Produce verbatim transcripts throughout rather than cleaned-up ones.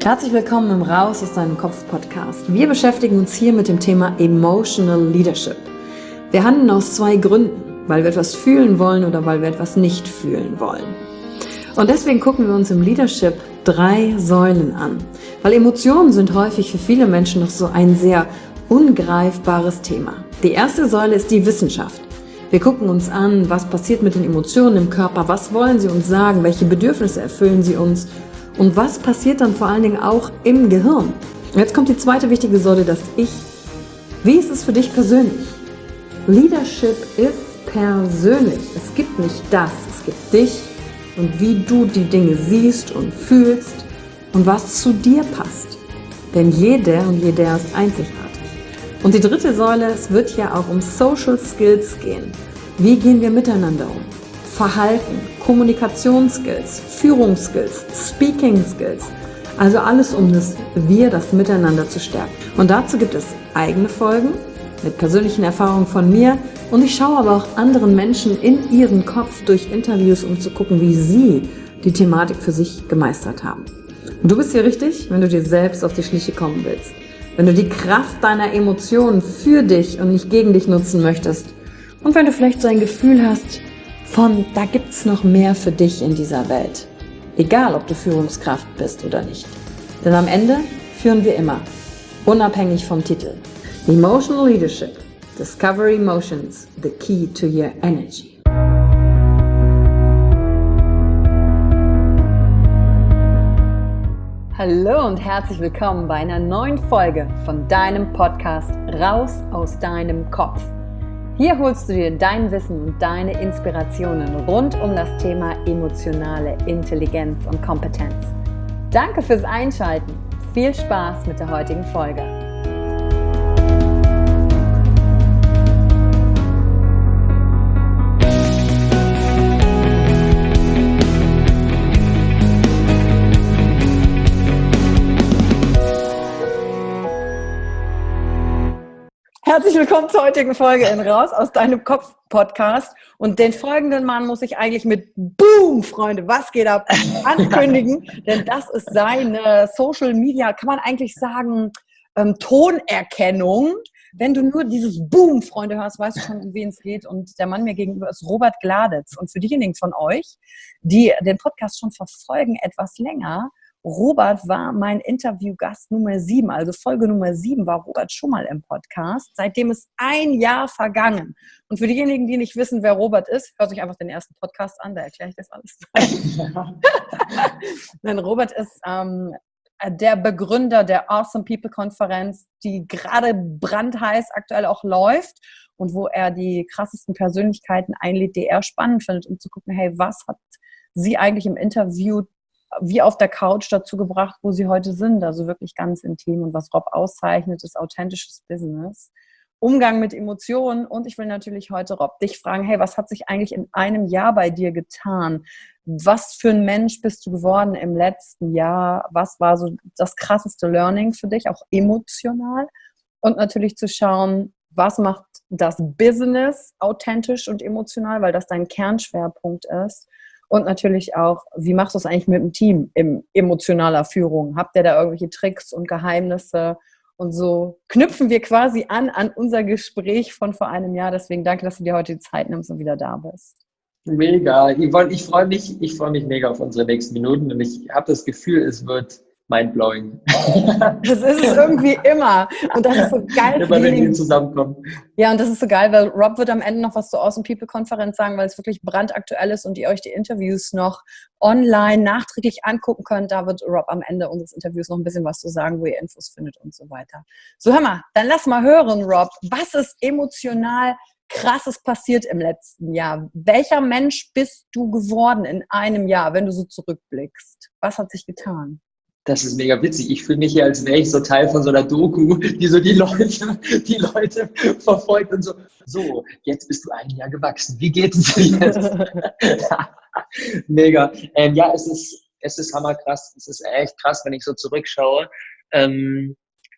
Herzlich willkommen im Raus aus deinem Kopf Podcast. Wir beschäftigen uns hier mit dem Thema Emotional Leadership. Wir handeln aus zwei Gründen, weil wir etwas fühlen wollen oder weil wir etwas nicht fühlen wollen. Und deswegen gucken wir uns im Leadership drei Säulen an, weil Emotionen sind häufig für viele Menschen noch so ein sehr ungreifbares Thema. Die erste Säule ist die Wissenschaft. Wir gucken uns an, was passiert mit den Emotionen im Körper, was wollen sie uns sagen, welche Bedürfnisse erfüllen sie uns und was passiert dann vor allen Dingen auch im Gehirn. Und jetzt kommt die zweite wichtige Säule, das Ich. Wie ist es für dich persönlich? Leadership ist persönlich. Es gibt nicht das, es gibt dich und wie du die Dinge siehst und fühlst und was zu dir passt. Denn jeder und jeder ist einzigartig. Und die dritte Säule, es wird ja auch um Social Skills gehen. Wie gehen wir miteinander um? Verhalten, Kommunikationsskills, Führungsskills, Speaking Skills. Also alles um das Wir, das Miteinander zu stärken. Und dazu gibt es eigene Folgen mit persönlichen Erfahrungen von mir. Und ich schaue aber auch anderen Menschen in ihren Kopf durch Interviews, um zu gucken, wie sie die Thematik für sich gemeistert haben. Und du bist hier richtig, wenn du dir selbst auf die Schliche kommen willst. Wenn du die Kraft deiner Emotionen für dich und nicht gegen dich nutzen möchtest. Und wenn du vielleicht so ein Gefühl hast, von da gibt's noch mehr für dich in dieser Welt. Egal, ob du Führungskraft bist oder nicht. Denn am Ende führen wir immer, unabhängig vom Titel. Emotional Leadership. Discover Emotions, the key to your energy. Hallo und herzlich willkommen bei einer neuen Folge von deinem Podcast Raus aus deinem Kopf. Hier holst du dir dein Wissen und deine Inspirationen rund um das Thema emotionale Intelligenz und Kompetenz. Danke fürs Einschalten. Viel Spaß mit der heutigen Folge. Herzlich willkommen zur heutigen Folge in Raus aus deinem Kopf Podcast. Und den folgenden Mann muss ich eigentlich mit Boom, Freunde, was geht ab, ankündigen. Denn das ist seine Social Media, kann man eigentlich sagen, ähm, Tonerkennung. Wenn du nur dieses Boom, Freunde, hörst, weißt du schon, um wen es geht. Und der Mann mir gegenüber ist Robert Gladitz. Und für diejenigen von euch, die den Podcast schon verfolgen, etwas länger, Robert war mein Interviewgast Nummer sieben, also Folge Nummer sieben war Robert schon mal im Podcast. Seitdem ist ein Jahr vergangen. Und für diejenigen, die nicht wissen, wer Robert ist, hört euch einfach den ersten Podcast an, da erkläre ich das alles. Denn Robert ist ähm, der Begründer der Awesome People Konferenz, die gerade brandheiß aktuell auch läuft und wo er die krassesten Persönlichkeiten einlädt, die er spannend findet, um zu gucken, hey, was hat sie eigentlich im Interview wie auf der Couch dazu gebracht, wo sie heute sind. Also wirklich ganz intim. Und was Rob auszeichnet, ist authentisches Business. Umgang mit Emotionen. Und ich will natürlich heute, Rob, dich fragen, hey, was hat sich eigentlich in einem Jahr bei dir getan? Was für ein Mensch bist du geworden im letzten Jahr? Was war so das krasseste Learning für dich, auch emotional? Und natürlich zu schauen, was macht das Business authentisch und emotional, weil das dein Kernschwerpunkt ist. Und natürlich auch, wie machst du es eigentlich mit dem Team in emotionaler Führung? Habt ihr da irgendwelche Tricks und Geheimnisse? Und so knüpfen wir quasi an an unser Gespräch von vor einem Jahr. Deswegen danke, dass du dir heute die Zeit nimmst und wieder da bist. Mega. Ich, ich freue mich, ich freue mich mega auf unsere nächsten Minuten und ich habe das Gefühl, es wird mindblowing. Das ist es irgendwie immer. Und das ist so geil. Immer wenn wir zusammenkommen. Ja, und das ist so geil, weil Rob wird am Ende noch was zur Awesome People Konferenz sagen, weil es wirklich brandaktuell ist und ihr euch die Interviews noch online nachträglich angucken könnt. Da wird Rob am Ende unseres Interviews noch ein bisschen was zu sagen, wo ihr Infos findet und so weiter. So, hör mal, dann lass mal hören, Rob. Was ist emotional Krasses passiert im letzten Jahr? Welcher Mensch bist du geworden in einem Jahr, wenn du so zurückblickst? Was hat sich getan? Das ist mega witzig. Ich fühle mich hier, als wäre ich so Teil von so einer Doku, die so die Leute, die Leute verfolgt und so, so, jetzt bist du ein Jahr gewachsen. Wie geht es dir jetzt? Mega. Ähm, ja, es ist, es ist hammerkrass. Es ist echt krass, wenn ich so zurückschaue. Ähm,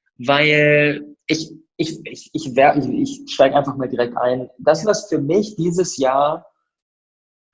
weil ich, ich, ich, ich, ich, ich steige einfach mal direkt ein. Das, was für mich dieses Jahr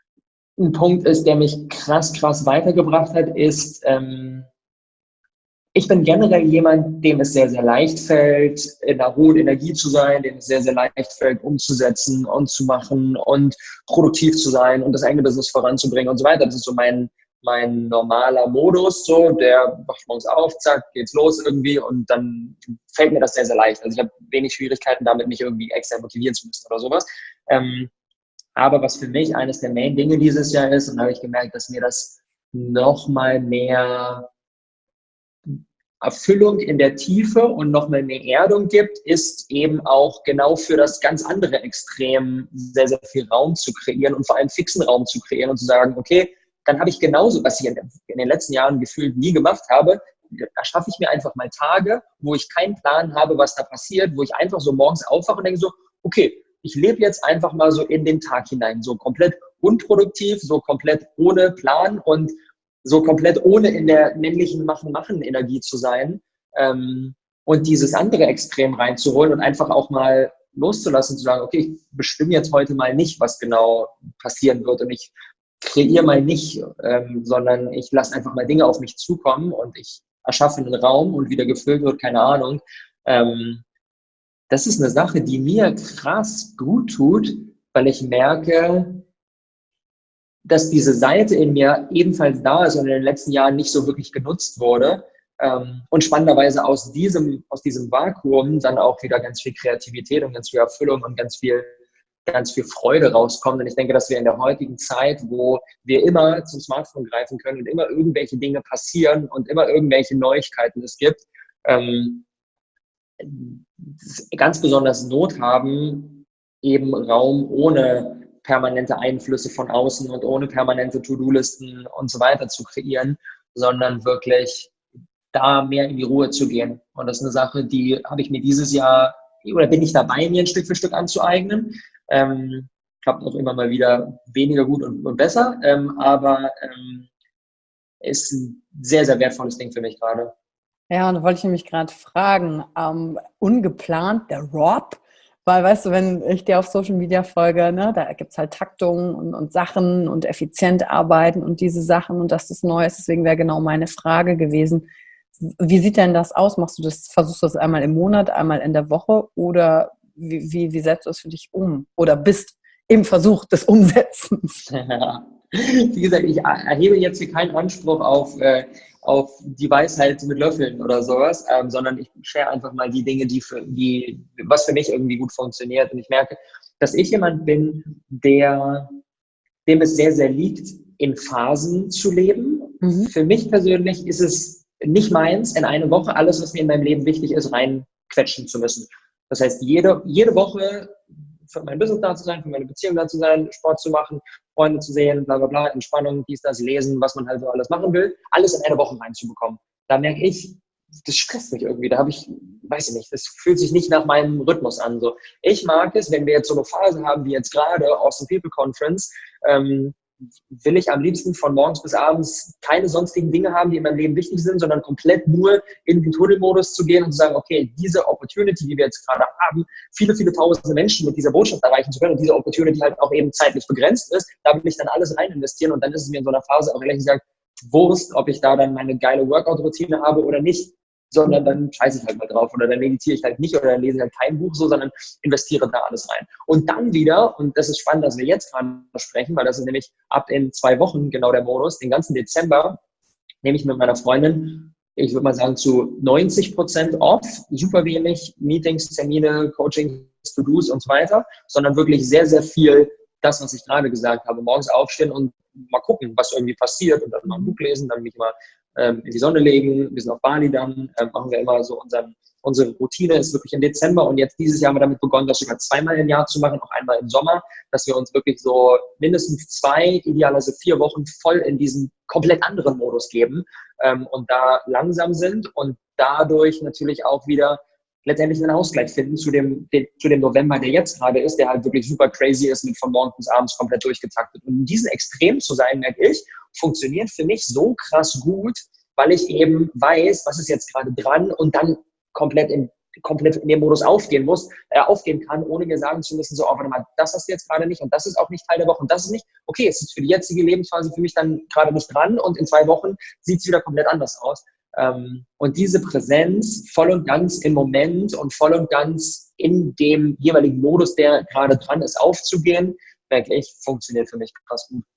ein Punkt ist, der mich krass, krass weitergebracht hat, ist, ähm, Ich bin generell jemand, dem es sehr, sehr leicht fällt, in einer hohen Energie zu sein, dem es sehr, sehr leicht fällt, umzusetzen und zu machen und produktiv zu sein und das eigene Business voranzubringen und so weiter. Das ist so mein, mein normaler Modus, so, der wacht morgens auf, zack, geht's los irgendwie und dann fällt mir das sehr, sehr leicht. Also ich habe wenig Schwierigkeiten damit, mich irgendwie extra motivieren zu müssen oder sowas. Ähm, aber was für mich eines der Main-Dinge dieses Jahr ist, und da habe ich gemerkt, dass mir das noch mal mehr Erfüllung in der Tiefe und nochmal mehr Erdung gibt, ist eben auch genau für das ganz andere Extrem sehr, sehr viel Raum zu kreieren und vor allem fixen Raum zu kreieren und zu sagen, okay, dann habe ich genauso, was ich in den letzten Jahren gefühlt nie gemacht habe, da schaffe ich mir einfach mal Tage, wo ich keinen Plan habe, was da passiert, wo ich einfach so morgens aufwache und denke so, okay, ich lebe jetzt einfach mal so in den Tag hinein, so komplett unproduktiv, so komplett ohne Plan und so komplett ohne in der männlichen Machen-Machen-Energie zu sein ähm, und dieses andere Extrem reinzuholen und einfach auch mal loszulassen, zu sagen, okay, ich bestimme jetzt heute mal nicht, was genau passieren wird und ich kreiere mal nicht, ähm, sondern ich lasse einfach mal Dinge auf mich zukommen und ich erschaffe einen Raum und wieder gefüllt wird, keine Ahnung. Ähm, das ist eine Sache, die mir krass gut tut, weil ich merke, dass diese Seite in mir ebenfalls da ist und in den letzten Jahren nicht so wirklich genutzt wurde. Ähm, und spannenderweise aus diesem, aus diesem Vakuum dann auch wieder ganz viel Kreativität und ganz viel Erfüllung und ganz viel, ganz viel Freude rauskommt. Und ich denke, dass wir in der heutigen Zeit, wo wir immer zum Smartphone greifen können und immer irgendwelche Dinge passieren und immer irgendwelche Neuigkeiten es gibt, ähm, ganz besonders Not haben, eben Raum ohne permanente Einflüsse von außen und ohne permanente To-Do-Listen und so weiter zu kreieren, sondern wirklich da mehr in die Ruhe zu gehen. Und das ist eine Sache, die habe ich mir dieses Jahr, oder bin ich dabei, mir ein Stück für Stück anzueignen. Ähm, klappt auch immer mal wieder weniger gut und, und besser, ähm, aber ähm, ist ein sehr, sehr wertvolles Ding für mich gerade. Ja, und da wollte ich nämlich gerade fragen, ähm, ungeplant, der Rob, weil, weißt du, wenn ich dir auf Social Media folge, ne, da gibt es halt Taktungen und, und Sachen und effizient arbeiten und diese Sachen und dass das neu ist. Deswegen wäre genau meine Frage gewesen, wie sieht denn das aus? Machst du das, versuchst du das einmal im Monat, einmal in der Woche oder wie, wie, wie setzt du es für dich um? Oder bist im Versuch des Umsetzens? Wie gesagt, ich erhebe jetzt hier keinen Anspruch auf, äh, auf die Weisheit mit Löffeln oder sowas, ähm, sondern ich share einfach mal die Dinge, die für, die, was für mich irgendwie gut funktioniert. Und ich merke, dass ich jemand bin, der, dem es sehr, sehr liegt, in Phasen zu leben. Mhm. Für mich persönlich ist es nicht meins, in eine Woche alles, was mir in meinem Leben wichtig ist, reinquetschen zu müssen. Das heißt, jede, jede Woche für mein Business da zu sein, für meine Beziehung da zu sein, Sport zu machen, Freunde zu sehen, bla bla bla, Entspannung, dies, das, lesen, was man halt so alles machen will, alles in eine Woche reinzubekommen. Da merke ich, das stresst mich irgendwie. Da habe ich, weiß ich nicht, das fühlt sich nicht nach meinem Rhythmus an. So. Ich mag es, wenn wir jetzt so eine Phase haben, wie jetzt gerade Awesome People Conference, ähm, will ich am liebsten von morgens bis abends keine sonstigen Dinge haben, die in meinem Leben wichtig sind, sondern komplett nur in den Tunnelmodus zu gehen und zu sagen, okay, diese Opportunity, die wir jetzt gerade haben, viele, viele tausende Menschen mit dieser Botschaft erreichen zu können und diese Opportunity halt auch eben zeitlich begrenzt ist, da will ich dann alles rein investieren und dann ist es mir in so einer Phase auch ehrlich gesagt Wurst, ob ich da dann meine geile Workout-Routine habe oder nicht, sondern dann scheiße ich halt mal drauf oder dann meditiere ich halt nicht oder dann lese ich halt kein Buch so, sondern investiere da alles rein. Und dann wieder, und das ist spannend, dass wir jetzt gerade sprechen, weil das ist nämlich ab in zwei Wochen genau der Modus, den ganzen Dezember nehme ich mit meiner Freundin, ich würde mal sagen zu neunzig Prozent off, super wenig Meetings, Termine, Coachings, To-Dos und so weiter, sondern wirklich sehr, sehr viel das, was ich gerade gesagt habe, morgens aufstehen und mal gucken, was irgendwie passiert und dann mal ein Buch lesen, dann mich mal ähm, in die Sonne legen, wir sind auf Bali dann, ähm, machen wir immer so unseren, unsere Routine ist wirklich im Dezember und jetzt dieses Jahr haben wir damit begonnen, das sogar zweimal im Jahr zu machen, auch einmal im Sommer, dass wir uns wirklich so mindestens zwei, idealerweise vier Wochen voll in diesen komplett anderen Modus geben ähm, und da langsam sind und dadurch natürlich auch wieder letztendlich einen Ausgleich finden zu dem, den, zu dem November, der jetzt gerade ist, der halt wirklich super crazy ist, mit von morgens bis abends komplett durchgetaktet. Und in diesem Extrem zu sein, merke ich, funktioniert für mich so krass gut, weil ich eben weiß, was ist jetzt gerade dran und dann komplett in, komplett in dem Modus aufgehen muss, äh, aufgehen kann, ohne mir sagen zu müssen, so, oh, warte mal, das hast du jetzt gerade nicht und das ist auch nicht Teil der Woche und das ist nicht, okay, es ist für die jetzige Lebensphase für mich dann gerade nicht dran und in zwei Wochen sieht es wieder komplett anders aus. Ähm, und diese Präsenz voll und ganz im Moment und voll und ganz in dem jeweiligen Modus, der gerade dran ist, aufzugehen, wirklich funktioniert für mich krass gut.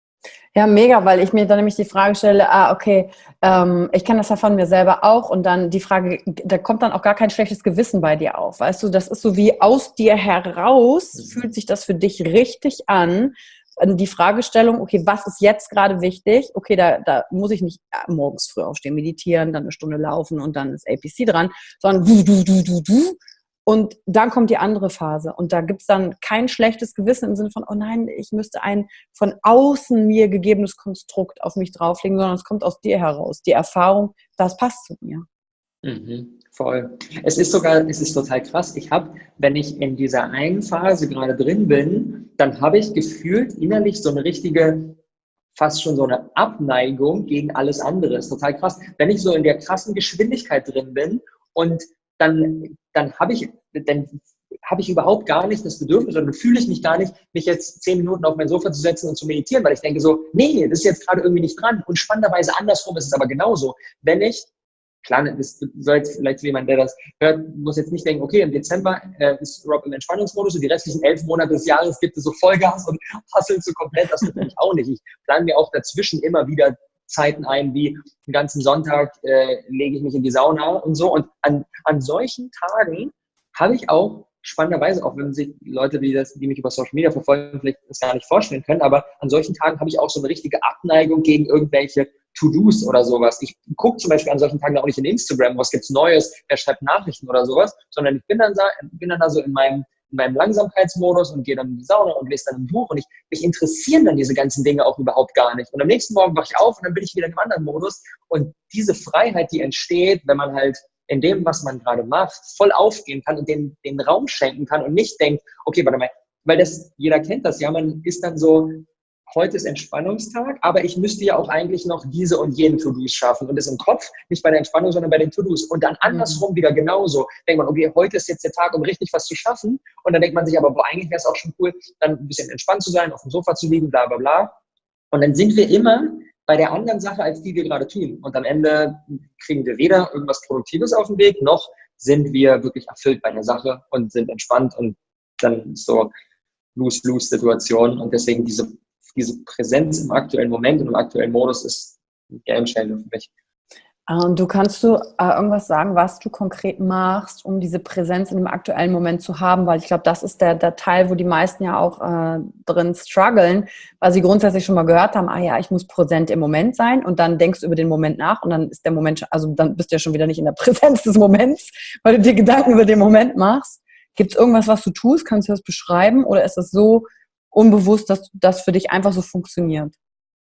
Ja, mega, weil ich mir dann nämlich die Frage stelle, ah, okay, ähm, ich kenne das ja von mir selber auch und dann die Frage, da kommt dann auch gar kein schlechtes Gewissen bei dir auf, weißt du, das ist so wie aus dir heraus, Mhm. fühlt sich das für dich richtig an, die Fragestellung, okay, was ist jetzt gerade wichtig, okay, da, da muss ich nicht morgens früh aufstehen, meditieren, dann eine Stunde laufen und dann ist A P C dran, sondern du, du, du, du, du. Und dann kommt die andere Phase und da gibt's dann kein schlechtes Gewissen im Sinne von, oh nein, ich müsste ein von außen mir gegebenes Konstrukt auf mich drauflegen, sondern es kommt aus dir heraus. Die Erfahrung, das passt zu mir. Mhm, voll. Es ist sogar, es ist total krass. Ich habe, wenn ich in dieser einen Phase gerade drin bin, dann habe ich gefühlt innerlich so eine richtige, fast schon so eine Abneigung gegen alles andere. Das ist total krass. Wenn ich so in der krassen Geschwindigkeit drin bin und dann, dann habe ich, dann habe ich überhaupt gar nicht das Bedürfnis oder dann fühle ich mich gar nicht, mich jetzt zehn Minuten auf mein Sofa zu setzen und zu meditieren, weil ich denke so, nee, das ist jetzt gerade irgendwie nicht dran. Und spannenderweise andersrum ist es aber genauso. Wenn ich, klar, das soll jetzt vielleicht jemand, der das hört, muss jetzt nicht denken, okay, im Dezember äh, ist Rob im Entspannungsmodus und die restlichen elf Monate des Jahres gibt es so Vollgas und hustelt so komplett. Das natürlich auch nicht. Ich plane mir auch dazwischen immer wieder Zeiten ein, wie den ganzen Sonntag äh, lege ich mich in die Sauna und so. Und an, an solchen Tagen habe ich auch, spannenderweise, auch wenn sich Leute, die, das, die mich über Social Media verfolgen, vielleicht das gar nicht vorstellen können, aber an solchen Tagen habe ich auch so eine richtige Abneigung gegen irgendwelche To-Dos oder sowas. Ich gucke zum Beispiel an solchen Tagen auch nicht in Instagram, was gibt's Neues, wer schreibt Nachrichten oder sowas, sondern ich bin dann da, bin dann da so in meinem in meinem Langsamkeitsmodus und gehe dann in die Sauna und lese dann ein Buch und ich, mich interessieren dann diese ganzen Dinge auch überhaupt gar nicht. Und am nächsten Morgen wache ich auf und dann bin ich wieder in einem anderen Modus und diese Freiheit, die entsteht, wenn man halt in dem, was man gerade macht, voll aufgehen kann und den, den Raum schenken kann und nicht denkt, okay, warte mal, weil das, jeder kennt das ja, man ist dann so, heute ist Entspannungstag, aber ich müsste ja auch eigentlich noch diese und jene To-Dos schaffen und das im Kopf, nicht bei der Entspannung, sondern bei den To-Dos. Und dann andersrum wieder genauso. Denkt man, okay, heute ist jetzt der Tag, um richtig was zu schaffen. Und dann denkt man sich aber, boah, eigentlich wäre es auch schon cool, dann ein bisschen entspannt zu sein, auf dem Sofa zu liegen, bla bla bla. Und dann sind wir immer bei der anderen Sache, als die wir gerade tun. Und am Ende kriegen wir weder irgendwas Produktives auf den Weg, noch sind wir wirklich erfüllt bei der Sache und sind entspannt und dann ist so Lose-Lose-Situation. Und deswegen diese diese Präsenz im aktuellen Moment und im aktuellen Modus ist ein Gamechanger für mich. Und du kannst du äh, irgendwas sagen, was du konkret machst, um diese Präsenz in dem aktuellen Moment zu haben, weil ich glaube, das ist der, der Teil, wo die meisten ja auch äh, drin strugglen, weil sie grundsätzlich schon mal gehört haben, ah ja, ich muss präsent im Moment sein und dann denkst du über den Moment nach und dann ist der Moment, also dann bist du ja schon wieder nicht in der Präsenz des Moments, weil du dir Gedanken über den Moment machst. Gibt es irgendwas, was du tust? Kannst du das beschreiben oder ist das so unbewusst, dass das für dich einfach so funktioniert?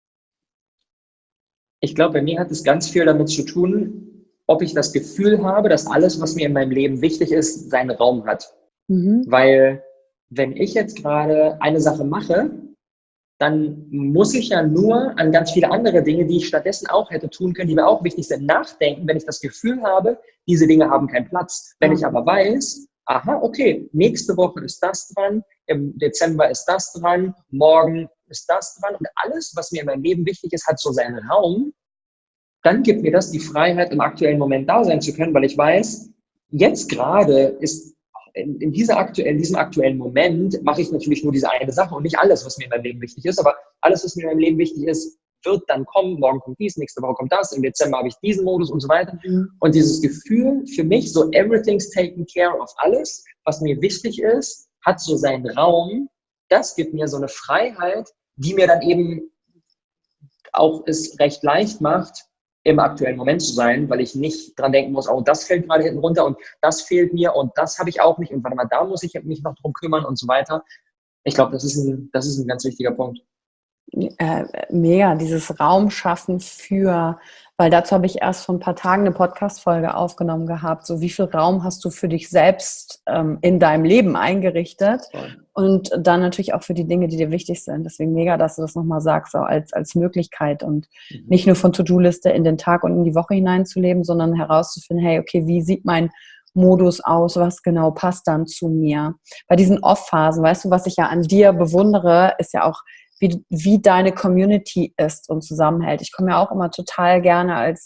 Ich glaube, bei mir hat es ganz viel damit zu tun, ob ich das Gefühl habe, dass alles, was mir in meinem Leben wichtig ist, seinen Raum hat. Mhm. Weil wenn ich jetzt gerade eine Sache mache, dann muss ich ja nur an ganz viele andere Dinge, die ich stattdessen auch hätte tun können, die mir auch wichtig sind, nachdenken, wenn ich das Gefühl habe, diese Dinge haben keinen Platz. Wenn ich aber weiß, aha, okay, nächste Woche ist das dran, im Dezember ist das dran, morgen ist das dran und alles, was mir in meinem Leben wichtig ist, hat so seinen Raum, dann gibt mir das die Freiheit, im aktuellen Moment da sein zu können, weil ich weiß, jetzt gerade ist, in, in, dieser aktuellen, in diesem aktuellen Moment mache ich natürlich nur diese eine Sache und nicht alles, was mir in meinem Leben wichtig ist, aber alles, was mir in meinem Leben wichtig ist, wird dann kommen, morgen kommt dies, nächste Woche kommt das, im Dezember habe ich diesen Modus und so weiter. Mhm. Und dieses Gefühl für mich, so everything's taken care of, alles, was mir wichtig ist, hat so seinen Raum, das gibt mir so eine Freiheit, die mir dann eben auch es recht leicht macht, im aktuellen Moment zu sein, weil ich nicht dran denken muss, oh, das fällt gerade hinten runter und das fehlt mir und das habe ich auch nicht und warte mal, da muss ich mich noch drum kümmern und so weiter. Ich glaube, das ist ein, das ist ein ganz wichtiger Punkt. Äh, mega, dieses Raum schaffen für, weil dazu habe ich erst vor ein paar Tagen eine Podcast-Folge aufgenommen gehabt, so wie viel Raum hast du für dich selbst ähm, in deinem Leben eingerichtet Voll. Und dann natürlich auch für die Dinge, die dir wichtig sind. Deswegen mega, dass du das nochmal sagst, so als, als Möglichkeit und mhm. nicht nur von To-Do-Liste in den Tag und in die Woche hineinzuleben, sondern herauszufinden, hey, okay, wie sieht mein Modus aus, was genau passt dann zu mir? Bei diesen Off-Phasen, weißt du, was ich ja an dir bewundere, ist ja auch, Wie, wie deine Community ist und zusammenhält. Ich komme ja auch immer total gerne als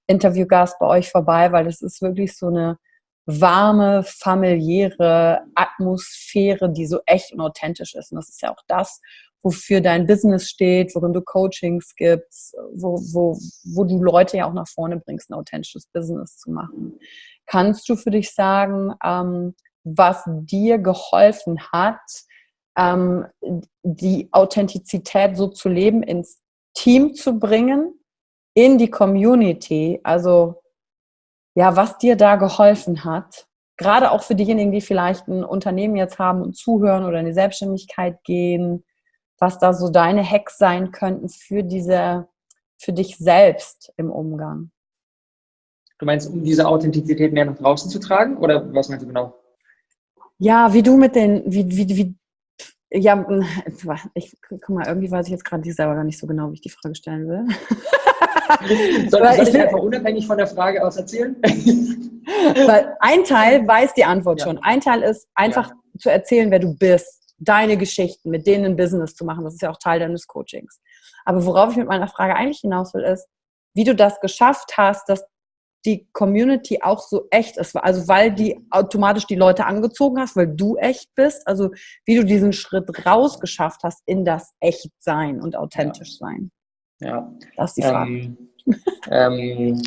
Interviewgast bei euch vorbei, weil das ist wirklich so eine warme, familiäre Atmosphäre, die so echt und authentisch ist. Und das ist ja auch das, wofür dein Business steht, worin du Coachings gibst, wo, wo, wo du Leute ja auch nach vorne bringst, ein authentisches Business zu machen. Kannst du für dich sagen, ähm, was dir geholfen hat, ähm, die Authentizität so zu leben, ins Team zu bringen, in die Community, also ja, was dir da geholfen hat, gerade auch für diejenigen, die vielleicht ein Unternehmen jetzt haben und zuhören oder in die Selbstständigkeit gehen, was da so deine Hacks sein könnten für diese, für dich selbst im Umgang? Du meinst, um diese Authentizität mehr nach draußen zu tragen? Oder was meinst du genau? Ja, wie du mit den, wie, wie, wie, ja, ich, guck mal, irgendwie weiß ich jetzt gerade selber gar nicht so genau, wie ich die Frage stellen will. Soll, soll ich, ich einfach unabhängig von der Frage aus erzählen? Weil ein Teil weiß die Antwort ja schon. Ein Teil ist einfach ja. zu erzählen, wer du bist, deine Geschichten, mit denen ein Business zu machen. Das ist ja auch Teil deines Coachings. Aber worauf ich mit meiner Frage eigentlich hinaus will, ist, wie du das geschafft hast, dass die Community auch so echt ist. Also weil die automatisch die Leute angezogen hast, weil du echt bist. Also wie du diesen Schritt rausgeschafft hast in das Echtsein und authentisch ja. sein. Ja. Das ist die Frage. Ähm, ähm,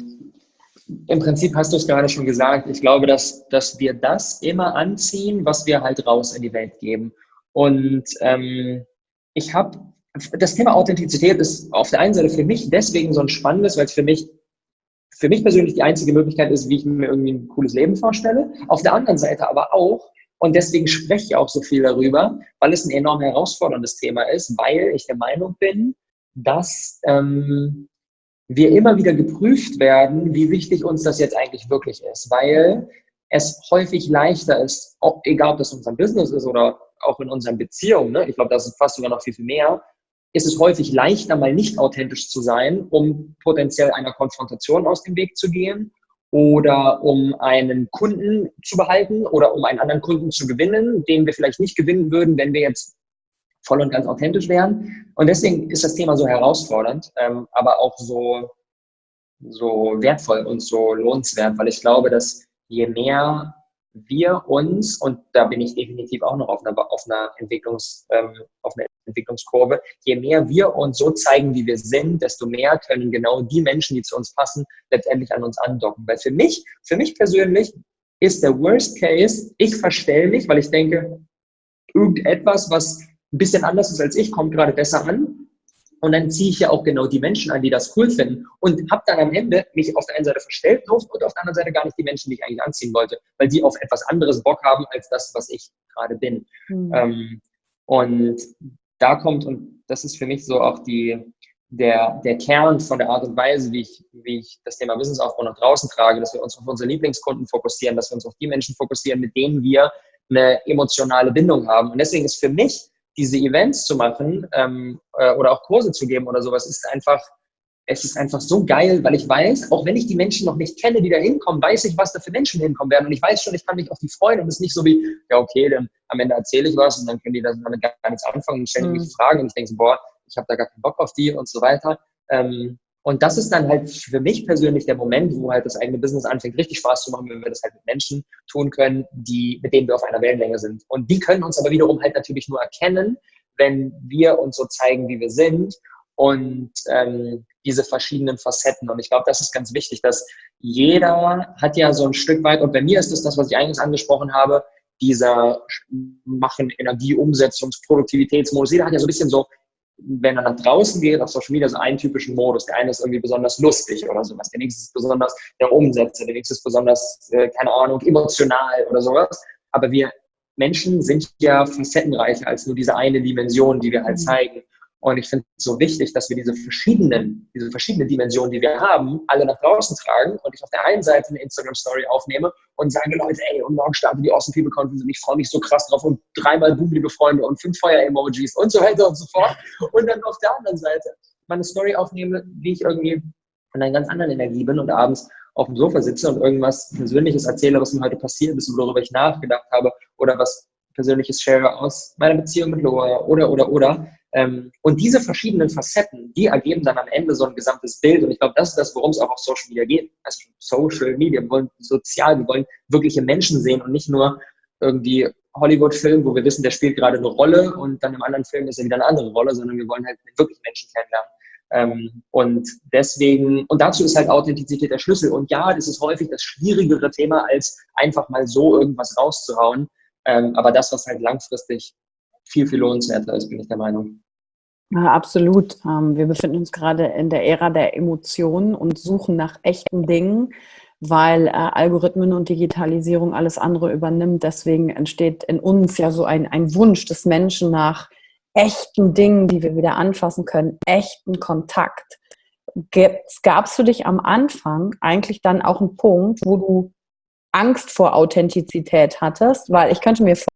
Im Prinzip hast du es gerade schon gesagt. Ich glaube, dass, dass wir das immer anziehen, was wir halt raus in die Welt geben. Und ähm, ich habe, das Thema Authentizität ist auf der einen Seite für mich deswegen so ein spannendes, weil es für mich, für mich persönlich die einzige Möglichkeit ist, wie ich mir irgendwie ein cooles Leben vorstelle. Auf der anderen Seite aber auch, und deswegen spreche ich auch so viel darüber, weil es ein enorm herausforderndes Thema ist, weil ich der Meinung bin, dass ähm, wir immer wieder geprüft werden, wie wichtig uns das jetzt eigentlich wirklich ist, weil es häufig leichter ist, ob, egal ob das in unserem Business ist oder auch in unseren Beziehungen, ne? Ich glaube, das ist fast sogar noch viel, viel mehr, ist es häufig leichter, mal nicht authentisch zu sein, um potenziell einer Konfrontation aus dem Weg zu gehen oder um einen Kunden zu behalten oder um einen anderen Kunden zu gewinnen, den wir vielleicht nicht gewinnen würden, wenn wir jetzt voll und ganz authentisch wären. Und deswegen ist das Thema so herausfordernd, ähm, aber auch so, so wertvoll und so lohnenswert, weil ich glaube, dass je mehr wir uns, und da bin ich definitiv auch noch auf einer, auf einer, Entwicklungs, ähm, auf einer Entwicklungskurve, je mehr wir uns so zeigen, wie wir sind, desto mehr können genau die Menschen, die zu uns passen, letztendlich an uns andocken. Weil für mich, für mich persönlich ist der Worst Case, ich verstelle mich, weil ich denke, irgendetwas, was ein bisschen anders ist als ich, kommt gerade besser an. Und dann ziehe ich ja auch genau die Menschen an, die das cool finden. Und habe dann am Ende mich auf der einen Seite verstellt und auf der anderen Seite gar nicht die Menschen, die ich eigentlich anziehen wollte, weil die auf etwas anderes Bock haben, als das, was ich gerade bin. Mhm. Ähm, und da kommt, und das ist für mich so auch die, der, der Kern von der Art und Weise, wie ich, wie ich das Thema Businessaufbau nach draußen trage, dass wir uns auf unsere Lieblingskunden fokussieren, dass wir uns auf die Menschen fokussieren, mit denen wir eine emotionale Bindung haben. Und deswegen ist für mich diese Events zu machen ähm, äh, oder auch Kurse zu geben oder sowas, ist einfach, es ist einfach so geil, weil ich weiß, auch wenn ich die Menschen noch nicht kenne, die da hinkommen, weiß ich, was da für Menschen hinkommen werden. Und ich weiß schon, ich kann mich auf die freuen und es ist nicht so wie, ja okay, dann am Ende erzähle ich was und dann können die damit gar nichts anfangen und stellen mich mhm. Fragen und ich denke so, boah, ich habe da gar keinen Bock auf die und so weiter. Ähm, und das ist dann halt für mich persönlich der Moment, wo halt das eigene Business anfängt, richtig Spaß zu machen, wenn wir das halt mit Menschen tun können, die, mit denen wir auf einer Wellenlänge sind. Und die können uns aber wiederum halt natürlich nur erkennen, wenn wir uns so zeigen, wie wir sind und ähm, diese verschiedenen Facetten. Und ich glaube, das ist ganz wichtig, dass jeder hat ja so ein Stück weit, und bei mir ist das das, was ich eigentlich angesprochen habe, dieser Machen, Energie, Umsetzungs-, Produktivitätsmodus. Jeder hat ja so ein bisschen so, wenn er nach draußen geht, auf Social Media, so einen typischen Modus. Der eine ist irgendwie besonders lustig oder sowas. Der nächste ist besonders der Umsetzer. Der nächste ist besonders, äh, keine Ahnung, emotional oder sowas. Aber wir Menschen sind ja facettenreicher als nur diese eine Dimension, die wir halt zeigen. Und ich finde es so wichtig, dass wir diese verschiedenen, diese verschiedenen Dimensionen, die wir haben, alle nach draußen tragen und ich auf der einen Seite eine Instagram-Story aufnehme und sage, Leute, ey, und morgen startet die Awesome People Conference und ich freue mich so krass drauf und dreimal Boom, liebe Freunde und fünf Feuer-Emojis und so weiter und so fort. Und dann auf der anderen Seite meine Story aufnehme, wie ich irgendwie in einer ganz anderen Energie bin und abends auf dem Sofa sitze und irgendwas Persönliches erzähle, was mir heute passiert ist, worüber ich nachgedacht habe oder was Persönliches share aus meiner Beziehung mit Loa oder, oder, oder. Ähm, und diese verschiedenen Facetten, die ergeben dann am Ende so ein gesamtes Bild. Und ich glaube, das ist das, worum es auch auf Social Media geht. Also Social Media, wir wollen sozial, wir wollen wirkliche Menschen sehen und nicht nur irgendwie Hollywood-Film, wo wir wissen, der spielt gerade eine Rolle und dann im anderen Film ist er wieder eine andere Rolle, sondern wir wollen halt wirklich Menschen kennenlernen. Ähm, und deswegen, und dazu ist halt Authentizität der Schlüssel. Und ja, das ist häufig das schwierigere Thema, als einfach mal so irgendwas rauszuhauen. Ähm, aber das, was halt langfristig viel, viel lohnenswerter ist, bin ich der Meinung. Ja, absolut. Ähm, wir befinden uns gerade in der Ära der Emotionen und suchen nach echten Dingen, weil äh, Algorithmen und Digitalisierung alles andere übernimmt. Deswegen entsteht in uns ja so ein, ein Wunsch des Menschen nach echten Dingen, die wir wieder anfassen können, echten Kontakt. Gab es für dich am Anfang eigentlich dann auch einen Punkt, wo du Angst vor Authentizität hattest? Weil ich könnte mir vorstellen,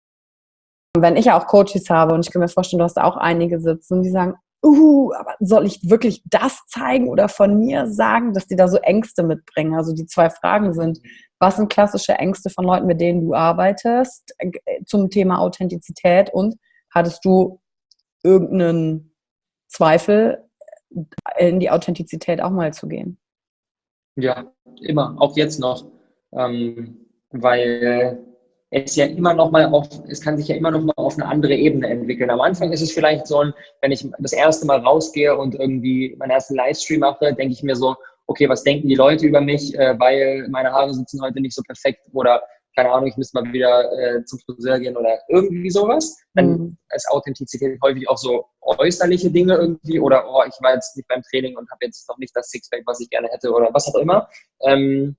wenn ich ja auch Coaches habe und ich kann mir vorstellen, du hast da auch einige sitzen, die sagen, uh, aber soll ich wirklich das zeigen oder von mir sagen, dass die da so Ängste mitbringen? Also die zwei Fragen sind, was sind klassische Ängste von Leuten, mit denen du arbeitest zum Thema Authentizität, und hattest du irgendeinen Zweifel, in die Authentizität auch mal zu gehen? Ja, immer, auch jetzt noch, ähm, weil es ja immer noch mal auf, es kann sich ja immer noch mal auf eine andere Ebene entwickeln. Am Anfang ist es vielleicht so ein, wenn ich das erste Mal rausgehe und irgendwie meinen ersten Livestream mache, denke ich mir so, okay, was denken die Leute über mich, äh, weil meine Haare sitzen heute nicht so perfekt oder keine Ahnung, ich müsste mal wieder äh, zum Friseur gehen oder irgendwie sowas. Dann mhm. ist Authentizität häufig auch so äußerliche Dinge irgendwie oder oh, ich war jetzt nicht beim Training und habe jetzt noch nicht das Sixpack, was ich gerne hätte oder was auch immer. Ähm,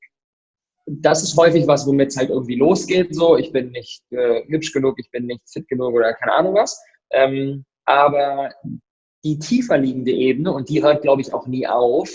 das ist häufig was, womit es halt irgendwie losgeht. So, ich bin nicht äh, hübsch genug, ich bin nicht fit genug oder keine Ahnung was. Ähm, aber die tiefer liegende Ebene, und die hört, glaube ich, auch nie auf,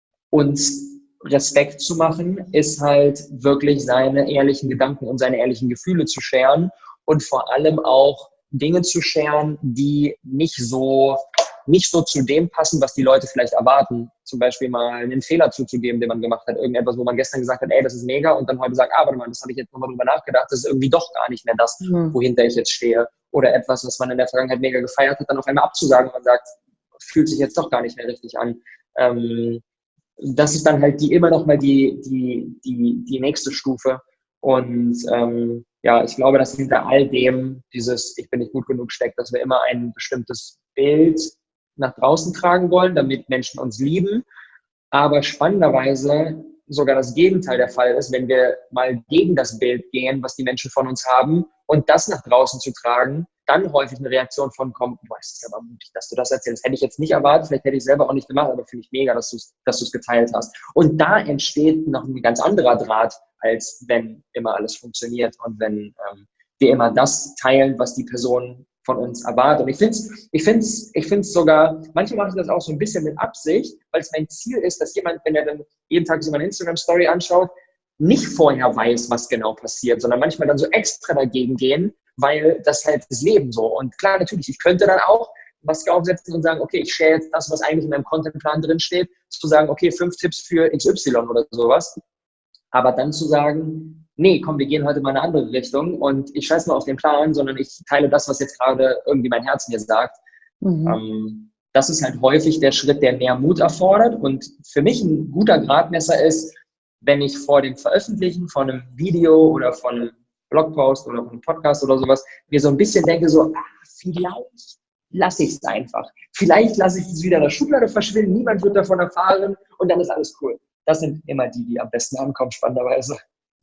uns Respekt zu machen, ist halt wirklich seine ehrlichen Gedanken und seine ehrlichen Gefühle zu scheren und vor allem auch Dinge zu scheren, die nicht so, nicht so zu dem passen, was die Leute vielleicht erwarten. Zum Beispiel mal einen Fehler zuzugeben, den man gemacht hat. Irgendetwas, wo man gestern gesagt hat, ey, das ist mega, und dann heute sagt, ah, warte mal, das habe ich jetzt nochmal drüber nachgedacht, das ist irgendwie doch gar nicht mehr das, mhm. wohinter ich jetzt stehe. Oder etwas, was man in der Vergangenheit mega gefeiert hat, dann auf einmal abzusagen und man sagt, fühlt sich jetzt doch gar nicht mehr richtig an. Ähm, das ist dann halt die immer noch mal die, die, die, die nächste Stufe. Und ähm, ja, ich glaube, dass hinter all dem dieses Ich bin nicht gut genug steckt, dass wir immer ein bestimmtes Bild nach draußen tragen wollen, damit Menschen uns lieben. Aber spannenderweise sogar das Gegenteil der Fall ist, wenn wir mal gegen das Bild gehen, was die Menschen von uns haben, und das nach draußen zu tragen, dann häufig eine Reaktion von kommt, boah, es ist aber mutig, dass du das erzählst. Hätte ich jetzt nicht erwartet, vielleicht hätte ich es selber auch nicht gemacht, aber finde ich mega, dass du es dass du es geteilt hast. Und da entsteht noch ein ganz anderer Draht, als wenn immer alles funktioniert und wenn ähm, wir immer das teilen, was die Person von uns erwartet. Und ich finde es ich find's, ich find's sogar, manchmal mache ich das auch so ein bisschen mit Absicht, weil es mein Ziel ist, dass jemand, wenn er dann jeden Tag so meine Instagram-Story anschaut, nicht vorher weiß, was genau passiert, sondern manchmal dann so extra dagegen gehen, weil das halt das Leben so. Und klar, natürlich, ich könnte dann auch Maske aufsetzen und sagen, okay, ich share jetzt das, was eigentlich in meinem Contentplan drin steht, zu sagen, okay, fünf Tipps für X Y oder sowas. Aber dann zu sagen, nee, komm, wir gehen heute mal in eine andere Richtung und ich scheiß mal auf den Plan, sondern ich teile das, was jetzt gerade irgendwie mein Herz mir sagt. Mhm. Ähm, das ist halt häufig der Schritt, der mehr Mut erfordert. Und für mich ein guter Gradmesser ist, wenn ich vor dem Veröffentlichen von einem Video oder von einem Blogpost oder von einem Podcast oder sowas mir so ein bisschen denke, so, ah, vielleicht lasse ich es einfach. Vielleicht lasse ich es wieder in der Schublade verschwinden, niemand wird davon erfahren und dann ist alles cool. Das sind immer die, die am besten ankommen, spannenderweise.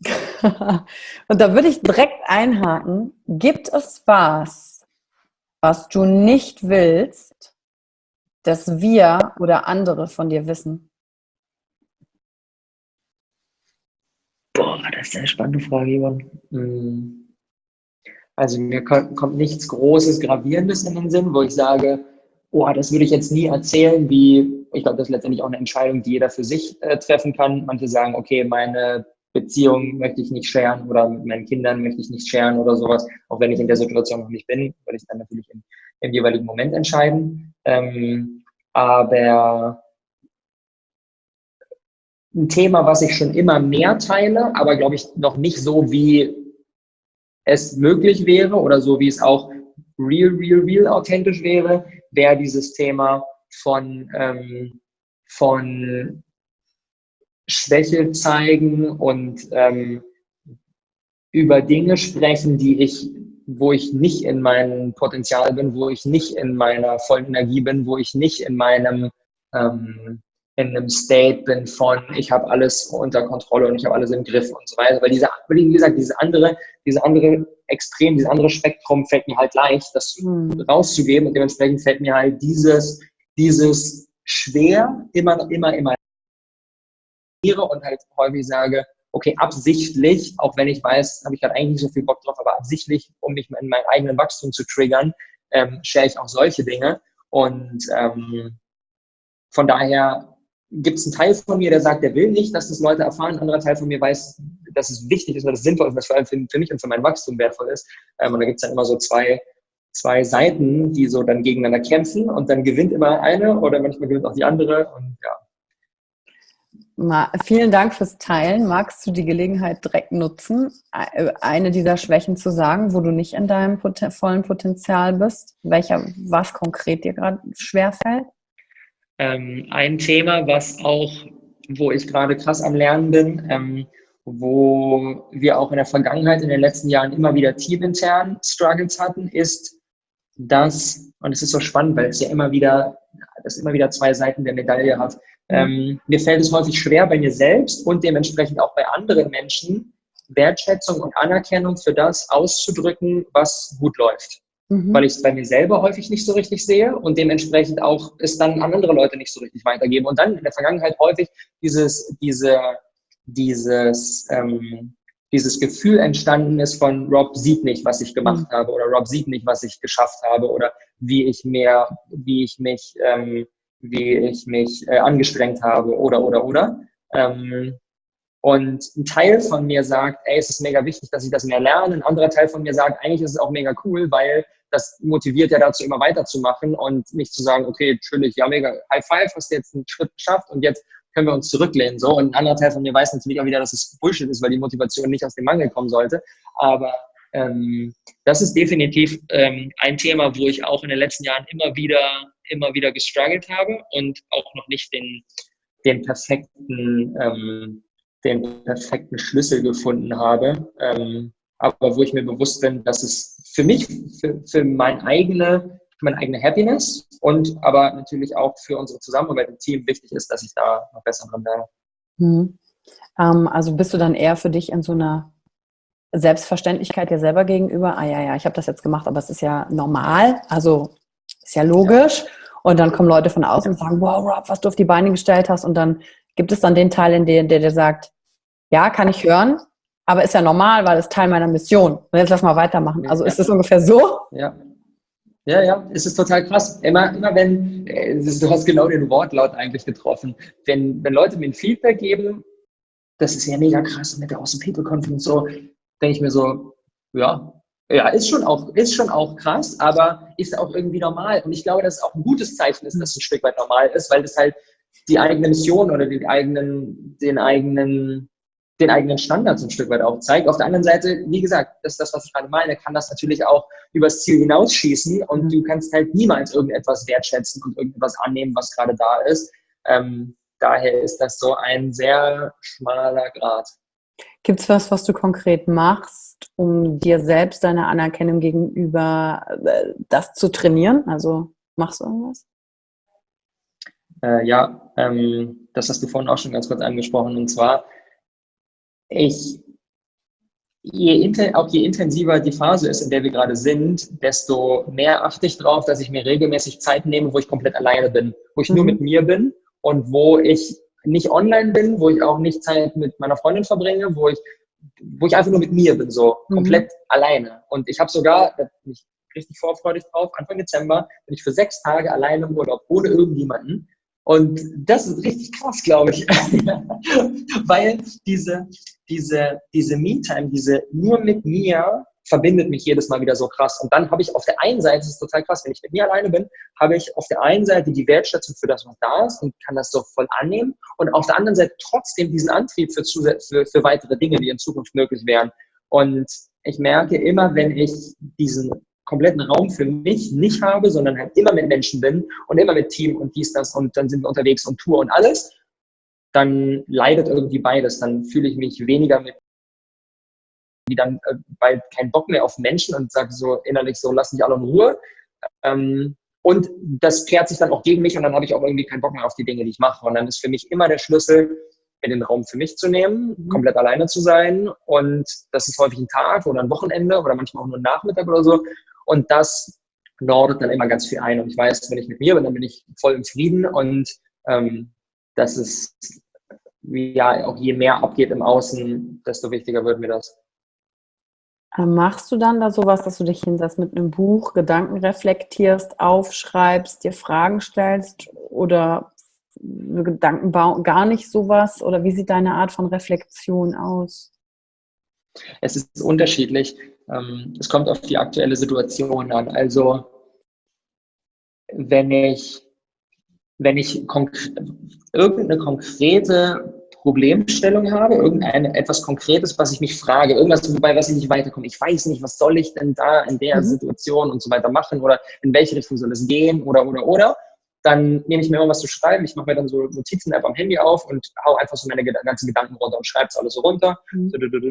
Und da würde ich direkt einhaken. Gibt es was, was du nicht willst, dass wir oder andere von dir wissen? Boah, das ist eine spannende Frage, Ivan. Also mir kommt nichts Großes, Gravierendes in den Sinn, wo ich sage, oh, das würde ich jetzt nie erzählen, wie, ich glaube, das ist letztendlich auch eine Entscheidung, die jeder für sich äh, treffen kann. Manche sagen, okay, meine Beziehung möchte ich nicht sharen oder mit meinen Kindern möchte ich nicht sharen oder sowas, auch wenn ich in der Situation noch nicht bin, würde ich dann natürlich im, im jeweiligen Moment entscheiden. Ähm, aber ein Thema, was ich schon immer mehr teile, aber glaube ich noch nicht so, wie es möglich wäre oder so, wie es auch real, real, real authentisch wäre, wäre dieses Thema von, ähm, von Schwäche zeigen und ähm, über Dinge sprechen, die ich, wo ich nicht in meinem Potenzial bin, wo ich nicht in meiner vollen Energie bin, wo ich nicht in meinem ähm, in einem State bin von, ich habe alles unter Kontrolle und ich habe alles im Griff und so weiter. Weil diese, wie gesagt, diese andere, diese andere Extrem, dieses andere Spektrum fällt mir halt leicht, das Mhm. rauszugeben und dementsprechend fällt mir halt dieses, dieses schwer immer, immer, immer und halt häufig sage, okay, absichtlich, auch wenn ich weiß, habe ich gerade eigentlich nicht so viel Bock drauf, aber absichtlich, um mich in meinem eigenen Wachstum zu triggern, ähm, share ich auch solche Dinge. Und ähm, von daher gibt es einen Teil von mir, der sagt, der will nicht, dass das Leute erfahren. Ein anderer Teil von mir weiß, dass es wichtig ist, dass es sinnvoll ist, dass es vor allem für, für mich und für mein Wachstum wertvoll ist. Ähm, und da gibt es dann immer so zwei, zwei Seiten, die so dann gegeneinander kämpfen und dann gewinnt immer eine oder manchmal gewinnt auch die andere. Und ja. Ma, vielen Dank fürs Teilen. Magst du die Gelegenheit direkt nutzen, eine dieser Schwächen zu sagen, wo du nicht in deinem pot- vollen Potenzial bist? Welcher, was konkret dir gerade schwerfällt? Ähm, ein Thema, was auch, wo ich gerade krass am Lernen bin, ähm, wo wir auch in der Vergangenheit, in den letzten Jahren immer wieder teamintern Struggles hatten, ist das, und es ist so spannend, weil es ja immer wieder, das immer wieder zwei Seiten der Medaille hat. Ähm, mir fällt es häufig schwer bei mir selbst und dementsprechend auch bei anderen Menschen, Wertschätzung und Anerkennung für das auszudrücken, was gut läuft. Mhm. Weil ich es bei mir selber häufig nicht so richtig sehe und dementsprechend auch es dann an andere Leute nicht so richtig weitergebe. Und dann in der Vergangenheit häufig dieses, diese, dieses, ähm, dieses Gefühl entstanden ist von Rob sieht nicht, was ich gemacht mhm. habe oder Rob sieht nicht, was ich geschafft habe oder wie ich mehr, wie ich mich, ähm, wie ich mich äh, angestrengt habe oder, oder, oder. Ähm, und ein Teil von mir sagt, ey, es ist mega wichtig, dass ich das mehr lerne. Ein anderer Teil von mir sagt, eigentlich ist es auch mega cool, weil das motiviert ja dazu, immer weiterzumachen und nicht zu sagen, okay, natürlich, ja, mega, High Five, hast du jetzt einen Schritt geschafft und jetzt können wir uns zurücklehnen. So. Und ein anderer Teil von mir weiß natürlich auch wieder, dass es Bullshit ist, weil die Motivation nicht aus dem Mangel kommen sollte. Aber ähm, das ist definitiv ähm, ein Thema, wo ich auch in den letzten Jahren immer wieder, immer wieder gestruggelt habe und auch noch nicht den, den perfekten, ähm, den perfekten Schlüssel gefunden habe. Ähm, aber wo ich mir bewusst bin, dass es für mich, für, für mein eigene, meine eigene Happiness und aber natürlich auch für unsere Zusammenarbeit im Team wichtig ist, dass ich da noch besser dran werde. Hm. Ähm, also bist du dann eher für dich in so einer Selbstverständlichkeit dir selber gegenüber, ah ja, ja, ich habe das jetzt gemacht, aber es ist ja normal, also ist ja logisch. Ja. Und dann kommen Leute von außen und sagen, wow, Rob, was du auf die Beine gestellt hast. Und dann gibt es dann den Teil, in dem der dir sagt, ja, kann ich hören, aber ist ja normal, weil es Teil meiner Mission. Und jetzt lass mal weitermachen. Also ja. Ist es ungefähr so? Ja. Ja, ja, es ist total krass. Immer, immer wenn, äh, du hast genau den Wortlaut eigentlich getroffen, wenn, wenn Leute mir ein Feedback geben, das ist ja mega krass mit der Awesome People Conference, so, denke ich mir so, ja, ja, ist schon auch, ist schon auch krass, aber ist auch irgendwie normal. Und ich glaube, dass es auch ein gutes Zeichen ist, dass es ein Stück weit normal ist, weil das halt die eigene Mission oder den eigenen, den eigenen, den eigenen Standards ein Stück weit auch zeigt. Auf der anderen Seite, wie gesagt, das ist das, was ich gerade meine, kann das natürlich auch übers Ziel hinausschießen und du kannst halt niemals irgendetwas wertschätzen und irgendetwas annehmen, was gerade da ist. Ähm, daher ist das so ein sehr schmaler Grat. Gibt es was, was du konkret machst, um dir selbst deine Anerkennung gegenüber äh, das zu trainieren? Also machst du irgendwas? Äh, ja, ähm, das hast du vorhin auch schon ganz kurz angesprochen. Und zwar, ich, je, auch je intensiver die Phase ist, in der wir gerade sind, desto mehr achte ich darauf, dass ich mir regelmäßig Zeit nehme, wo ich komplett alleine bin, wo ich mhm. nur mit mir bin und wo ich nicht online bin, wo ich auch nicht Zeit mit meiner Freundin verbringe, wo ich, wo ich einfach nur mit mir bin, so mhm. komplett alleine. Und ich habe sogar, da bin ich richtig vorfreudig drauf, Anfang Dezember bin ich für sechs Tage alleine im Urlaub, ohne irgendjemanden. Und das ist richtig krass, glaube ich, weil diese, diese, diese Me-Time, diese nur mit mir, verbindet mich jedes Mal wieder so krass. Und dann habe ich auf der einen Seite, das ist total krass, wenn ich mit mir alleine bin, habe ich auf der einen Seite die Wertschätzung für das, was da ist und kann das so voll annehmen und auf der anderen Seite trotzdem diesen Antrieb für, für, für weitere Dinge, die in Zukunft möglich wären. Und ich merke immer, wenn ich diesen kompletten Raum für mich nicht habe, sondern halt immer mit Menschen bin und immer mit Team und dies, das und dann sind wir unterwegs und Tour und alles, dann leidet irgendwie beides. Dann fühle ich mich weniger mit, die dann äh, bald keinen Bock mehr auf Menschen und sage so innerlich so, lass mich alle in Ruhe. Ähm, und das kehrt sich dann auch gegen mich und dann habe ich auch irgendwie keinen Bock mehr auf die Dinge, die ich mache. Und dann ist für mich immer der Schlüssel, mir den Raum für mich zu nehmen, mhm. komplett alleine zu sein. Und das ist häufig ein Tag oder ein Wochenende oder manchmal auch nur ein Nachmittag oder so. Und das nordet dann immer ganz viel ein. Und ich weiß, wenn ich mit mir bin, dann bin ich voll im Frieden. Und ähm, das ist, ja, auch je mehr abgeht im Außen, desto wichtiger wird mir das. Machst du dann da sowas, dass du dich hinsetzt mit einem Buch, Gedanken reflektierst, aufschreibst, dir Fragen stellst oder Gedanken bauen, gar nicht sowas? Oder wie sieht deine Art von Reflexion aus? Es ist unterschiedlich. Es kommt auf die aktuelle Situation an. Also wenn ich, wenn ich konkre- irgendeine konkrete Problemstellung habe, irgendein etwas Konkretes, was ich mich frage, irgendwas, wobei was ich nicht weiterkomme. Ich weiß nicht, was soll ich denn da in der mhm. Situation und so weiter machen oder in welche Richtung soll es gehen oder, oder, oder. Dann nehme ich mir immer was zu schreiben. Ich mache mir dann so Notizen-App am Handy auf und hau einfach so meine ganzen Gedanken runter und schreibe es alles so runter, mhm.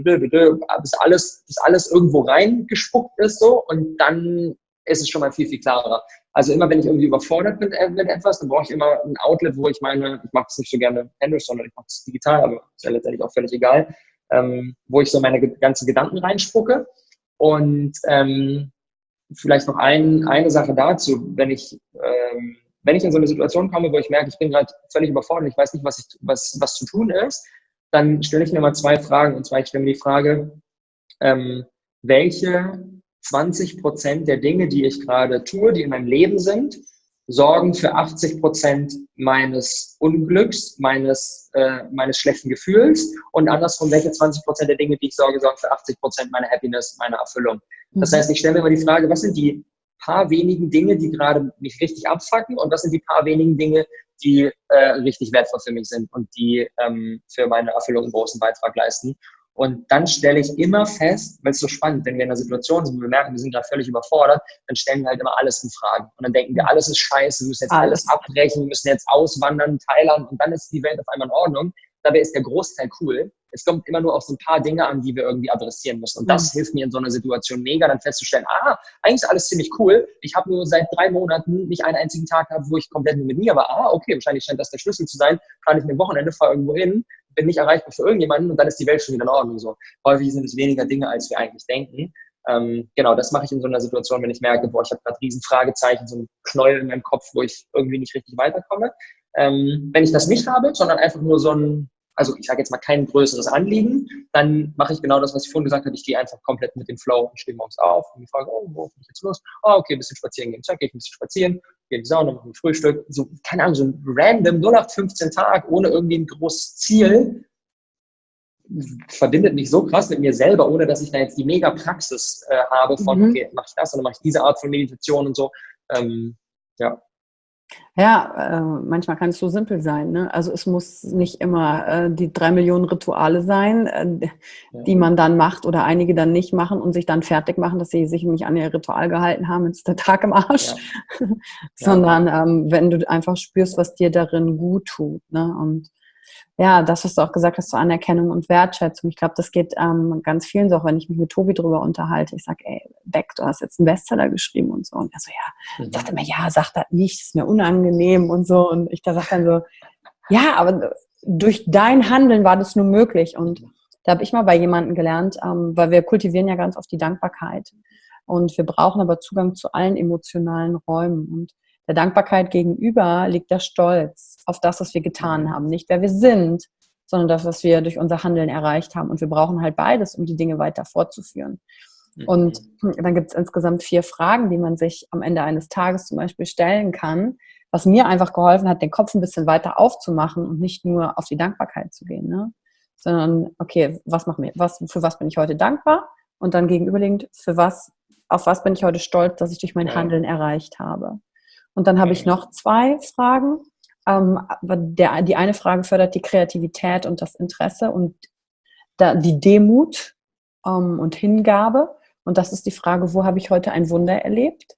bis alles, bis alles irgendwo reingespuckt ist so und dann ist es schon mal viel, viel klarer. Also immer, wenn ich irgendwie überfordert bin mit etwas, dann brauche ich immer ein Outlet, wo ich meine, ich mache es nicht so gerne händisch, sondern ich mache es digital, aber ist ja letztendlich auch völlig egal, ähm, wo ich so meine ganzen Gedanken reinspucke. Und ähm, vielleicht noch ein, eine Sache dazu, wenn ich, ähm, wenn ich in so eine Situation komme, wo ich merke, ich bin gerade völlig überfordert, ich weiß nicht, was, ich, was, was zu tun ist, dann stelle ich mir mal zwei Fragen. Und zwar, ich stelle mir die Frage, ähm, welche zwanzig Prozent der Dinge, die ich gerade tue, die in meinem Leben sind, sorgen für achtzig Prozent meines Unglücks, meines, äh, meines schlechten Gefühls und andersrum, welche zwanzig Prozent der Dinge, die ich sorge, sorgen für achtzig Prozent meiner Happiness, meiner Erfüllung. Das heißt, ich stelle mir immer die Frage, was sind die paar wenigen Dinge, die gerade mich richtig abfucken und was sind die paar wenigen Dinge, die äh, richtig wertvoll für mich sind und die ähm, für meine Erfüllung einen großen Beitrag leisten. Und dann stelle ich immer fest, weil es so spannend, wenn wir in einer Situation sind, wo wir merken, wir sind gerade völlig überfordert, dann stellen wir halt immer alles in Frage. Und dann denken wir, alles ist scheiße, wir müssen jetzt alles abbrechen, wir müssen jetzt auswandern, Thailand und dann ist die Welt auf einmal in Ordnung. Dabei ist der Großteil cool. Es kommt immer nur auf so ein paar Dinge an, die wir irgendwie adressieren müssen. Und das mhm. hilft mir in so einer Situation mega, dann festzustellen, ah, eigentlich ist alles ziemlich cool. Ich habe nur seit drei Monaten nicht einen einzigen Tag gehabt, wo ich komplett nur mit mir war. Ah, okay, wahrscheinlich scheint das der Schlüssel zu sein. Kann ich mir am Wochenende, fahre irgendwo hin, bin nicht erreichbar für irgendjemanden und dann ist die Welt schon wieder in Ordnung. So. Häufig sind es weniger Dinge, als wir eigentlich denken. Ähm, genau, das mache ich in so einer Situation, wenn ich merke, boah, ich habe gerade riesen Fragezeichen, so ein Knäuel in meinem Kopf, wo ich irgendwie nicht richtig weiterkomme. Ähm, wenn ich das nicht habe, sondern einfach nur so ein, also ich sage jetzt mal kein größeres Anliegen, dann mache ich genau das, was ich vorhin gesagt habe. Ich gehe einfach komplett mit dem Flow und stehe morgens auf und ich frage, oh, wo bin ich jetzt los? Oh, okay, ein bisschen spazieren gehen. Zack, gehe ich ein bisschen spazieren, gehe in die Sauna, mache ein Frühstück. So, keine Ahnung, so ein random null acht fünfzehn Tag ohne irgendwie ein großes Ziel verbindet mich so krass mit mir selber, ohne dass ich da jetzt die mega Praxis äh, habe von, mhm. okay, mache ich das oder mache ich diese Art von Meditation und so. Ähm, ja. Ja, äh, manchmal kann es so simpel sein. Ne? Also es muss nicht immer äh, die drei Millionen Rituale sein, äh, die ja. man dann macht oder einige dann nicht machen und sich dann fertig machen, dass sie sich nicht an ihr Ritual gehalten haben, jetzt ist der Tag im Arsch. Ja. Sondern ja. ähm, wenn du einfach spürst, was dir darin gut tut. Ne? Und ja, das, was du auch gesagt hast, zur Anerkennung und Wertschätzung. Ich glaube, das geht ähm, ganz vielen so, auch wenn ich mich mit Tobi drüber unterhalte. Ich sage, ey, Beck, du hast jetzt einen Bestseller geschrieben und so. Und er so, ja, mhm. dachte mir, ja, sag das nicht, ist mir unangenehm und so. Und ich da sage dann so, ja, aber durch dein Handeln war das nur möglich. Und da habe ich mal bei jemandem gelernt, ähm, weil wir kultivieren ja ganz oft die Dankbarkeit. Und wir brauchen aber Zugang zu allen emotionalen Räumen. Und der Dankbarkeit gegenüber liegt der Stolz auf das, was wir getan haben. Nicht, wer wir sind, sondern das, was wir durch unser Handeln erreicht haben. Und wir brauchen halt beides, um die Dinge weiter fortzuführen. Mhm. Und dann gibt es insgesamt vier Fragen, die man sich am Ende eines Tages zum Beispiel stellen kann, was mir einfach geholfen hat, den Kopf ein bisschen weiter aufzumachen und nicht nur auf die Dankbarkeit zu gehen, ne? Sondern, okay, was macht mir, was, für was bin ich heute dankbar? Und dann gegenüberliegend, für was, auf was bin ich heute stolz, dass ich durch mein Handeln erreicht habe? Und dann habe ich noch zwei Fragen. Ähm, der, die eine Frage fördert die Kreativität und das Interesse und da, die Demut ähm, und Hingabe. Und das ist die Frage, wo habe ich heute ein Wunder erlebt?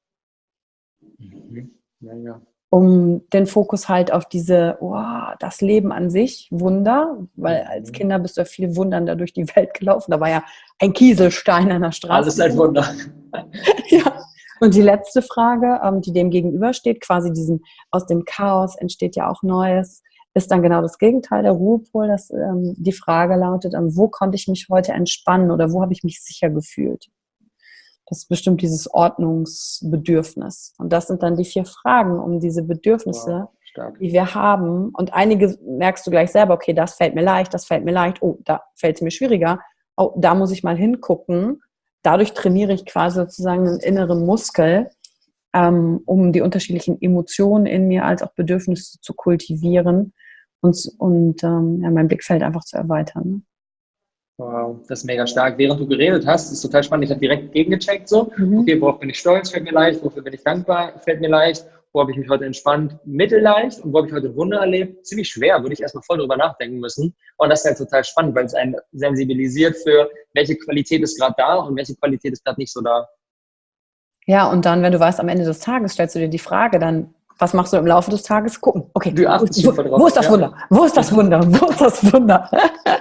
Mhm. Ja, ja. Um den Fokus halt auf diese, oh, das Leben an sich, Wunder, weil Mhm. als Kinder bist du ja viel Wundern da durch die Welt gelaufen. Da war ja ein Kieselstein an der Straße. Alles ein Wunder. Ja. Und die letzte Frage, ähm, die dem gegenübersteht, quasi diesem, aus dem Chaos entsteht ja auch Neues, ist dann genau das Gegenteil, der Ruhepol. Das, ähm, die Frage lautet, ähm, wo konnte ich mich heute entspannen oder wo habe ich mich sicher gefühlt? Das ist bestimmt dieses Ordnungsbedürfnis. Und das sind dann die vier Fragen, um diese Bedürfnisse, Wow, stark. die wir haben. Und einige merkst du gleich selber, okay, das fällt mir leicht, das fällt mir leicht, oh, da fällt es mir schwieriger, oh, da muss ich mal hingucken. Dadurch trainiere ich quasi sozusagen einen inneren Muskel, ähm, um die unterschiedlichen Emotionen in mir als auch Bedürfnisse zu kultivieren und, und ähm, ja, mein Blickfeld einfach zu erweitern. Ne? Wow, das ist mega stark. Während du geredet hast, ist total spannend. Ich habe direkt gegengecheckt, so, Mhm. okay, worauf bin ich stolz, fällt mir leicht, wofür bin ich dankbar, fällt mir leicht, wo habe ich mich heute entspannt, mittelleicht und wo habe ich heute Wunder erlebt, ziemlich schwer, würde ich erstmal voll drüber nachdenken müssen. Und das ist halt total spannend, weil es einen sensibilisiert für, welche Qualität ist gerade da und welche Qualität ist gerade nicht so da. Ja, und dann, wenn du weißt, am Ende des Tages stellst du dir die Frage, dann, was machst du im Laufe des Tages? Gucken, okay, Du wo, achtest wo, schon drauf, wo ist das ja. Wunder? Wo ist das Wunder? Wo ist das Wunder?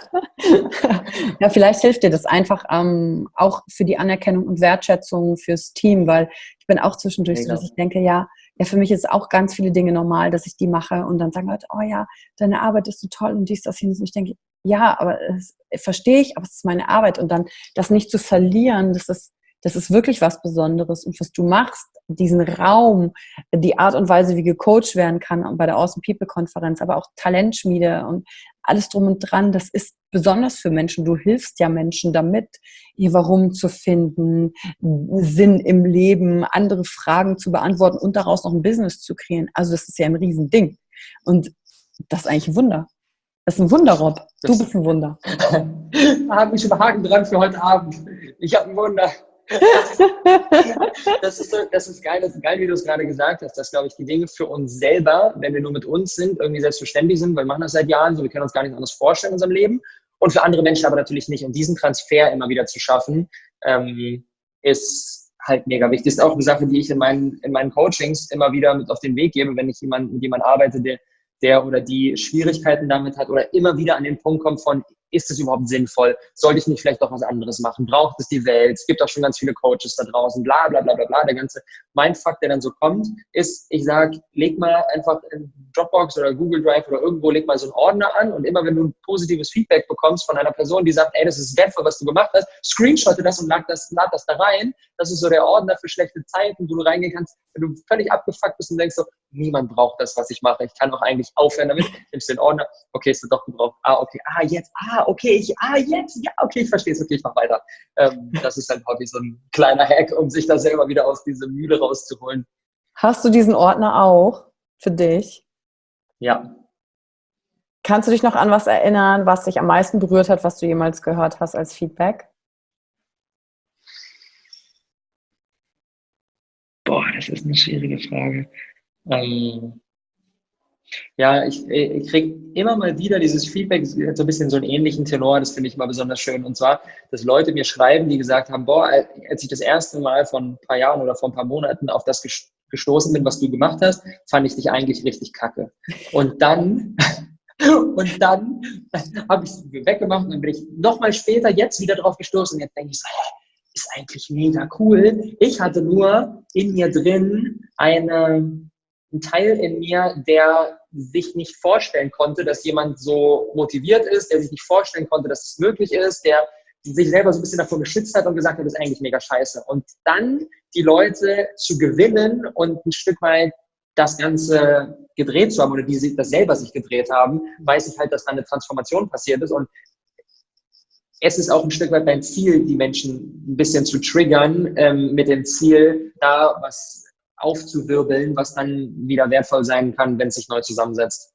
Ja, vielleicht hilft dir das einfach ähm, auch für die Anerkennung und Wertschätzung fürs Team, weil ich bin auch zwischendurch so, Mega. dass ich denke, ja, ja, für mich ist auch ganz viele Dinge normal, dass ich die mache und dann sagen Leute, oh ja, deine Arbeit ist so toll und dies, das, jenes. Und ich denke, ja, aber das verstehe ich, aber es ist meine Arbeit und dann das nicht zu verlieren, das ist Das ist wirklich was Besonderes. Und was du machst, diesen Raum, die Art und Weise, wie gecoacht werden kann, und bei der Awesome People-Konferenz, aber auch Talentschmiede und alles drum und dran, das ist besonders für Menschen. Du hilfst ja Menschen damit, ihr Warum zu finden, Sinn im Leben, andere Fragen zu beantworten und daraus noch ein Business zu kreieren. Also das ist ja ein Riesending. Und das ist eigentlich ein Wunder. Das ist ein Wunder, Rob. Du Das- bist ein Wunder. Da habe ich schon Haken dran für heute Abend. Ich habe ein Wunder. Das ist, so, das ist geil, das ist geil, wie du es gerade gesagt hast, dass, glaube ich, die Dinge für uns selber, wenn wir nur mit uns sind, irgendwie selbstverständlich sind, weil wir machen das seit Jahren, so wir können uns gar nichts anderes vorstellen in unserem Leben und für andere Menschen aber natürlich nicht. Und diesen Transfer immer wieder zu schaffen, ähm, ist halt mega wichtig. Das ist auch eine Sache, die ich in meinen, in meinen Coachings immer wieder mit auf den Weg gebe, wenn ich jemand, mit jemandem arbeite, der, der oder die Schwierigkeiten damit hat oder immer wieder an den Punkt kommt von, ist es überhaupt sinnvoll? Sollte ich nicht vielleicht doch was anderes machen? Braucht es die Welt? Es gibt auch schon ganz viele Coaches da draußen, bla bla bla bla bla. Der ganze Mindfuck, der dann so kommt, ist, ich sage, leg mal einfach in Dropbox oder Google Drive oder irgendwo, leg mal so einen Ordner an und immer wenn du ein positives Feedback bekommst von einer Person, die sagt, ey, das ist wertvoll, was du gemacht hast, screenshotte das und lad das, lad das da rein. Das ist so der Ordner für schlechte Zeiten, wo du reingehen kannst, wenn du völlig abgefuckt bist und denkst so, niemand braucht das, was ich mache. Ich kann doch eigentlich aufhören damit. Nimmst den Ordner, okay, ist doch gebraucht. Ah, okay, ah, jetzt, ah, okay, ich, ah, jetzt, ja, okay, ich verstehe es, okay, ich mach weiter. Ähm, das ist dann häufig so ein kleiner Hack, um sich da selber wieder aus dieser Mühle rauszuholen. Hast du diesen Ordner auch für dich? Ja. Kannst du dich noch an was erinnern, was dich am meisten berührt hat, was du jemals gehört hast als Feedback? Boah, das ist eine schwierige Frage. Ähm, ja, ich, ich kriege immer mal wieder dieses Feedback, so ein bisschen so einen ähnlichen Tenor, das finde ich immer besonders schön. Und zwar, dass Leute mir schreiben, die gesagt haben, boah, als ich das erste Mal vor ein paar Jahren oder vor ein paar Monaten auf das gestoßen bin, was du gemacht hast, fand ich dich eigentlich richtig kacke. Und dann... Und dann habe ich es weggemacht und dann bin ich nochmal später jetzt wieder drauf gestoßen und jetzt denke ich so, hä, ist eigentlich mega cool. Ich hatte nur in mir drin eine, einen Teil in mir, der sich nicht vorstellen konnte, dass jemand so motiviert ist, der sich nicht vorstellen konnte, dass es möglich ist, der sich selber so ein bisschen davor geschützt hat und gesagt hat, das ist eigentlich mega scheiße. Und dann die Leute zu gewinnen und ein Stück weit das Ganze gedreht zu haben oder die das selber sich gedreht haben, weiß ich halt, dass da eine Transformation passiert ist und es ist auch ein Stück weit mein Ziel, die Menschen ein bisschen zu triggern, ähm, mit dem Ziel, da was aufzuwirbeln, was dann wieder wertvoll sein kann, wenn es sich neu zusammensetzt.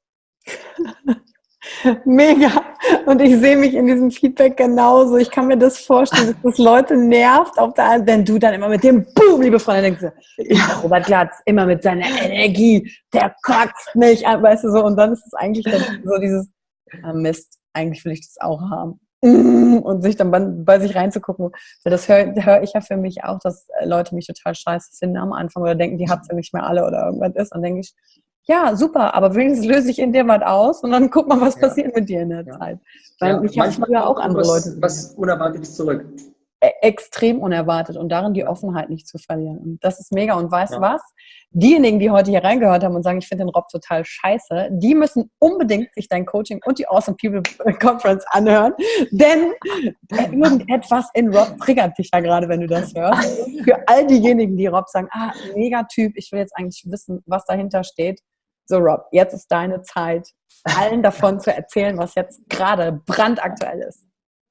Mega. Und ich sehe mich in diesem Feedback genauso. Ich kann mir das vorstellen, dass das Leute nervt, auf der einen, wenn du dann immer mit dem Boom, liebe Freunde, denkst du, ja, Robert Glatz, immer mit seiner Energie, der kotzt mich, weißt du so. Und dann ist es eigentlich dann so dieses, ah, Mist, eigentlich will ich das auch haben. und sich dann bei, bei sich reinzugucken. Weil das höre hör ich ja für mich auch, dass Leute mich total scheiße finden am Anfang oder denken, die hat's ja nicht mehr alle oder irgendwas ist. Und denke ich, ja, super, aber wenigstens löse ich in dir was aus und dann guck mal, was Ja. passiert mit dir in der Ja. Zeit. Weil Ja, ich habe früher auch andere was, Leute. was Unerwartetes zurück. Extrem unerwartet und darin die Offenheit nicht zu verlieren. Und das ist mega. Und weißt du Ja. was? Diejenigen, die heute hier reingehört haben und sagen, ich finde den Rob total scheiße, die müssen unbedingt sich dein Coaching und die Awesome People Conference anhören, denn irgendetwas in Rob triggert dich da gerade, wenn du das hörst. Und für all diejenigen, die Rob sagen, ah, mega Typ, ich will jetzt eigentlich wissen, was dahinter steht. So Rob, jetzt ist deine Zeit, allen davon zu erzählen, was jetzt gerade brandaktuell ist.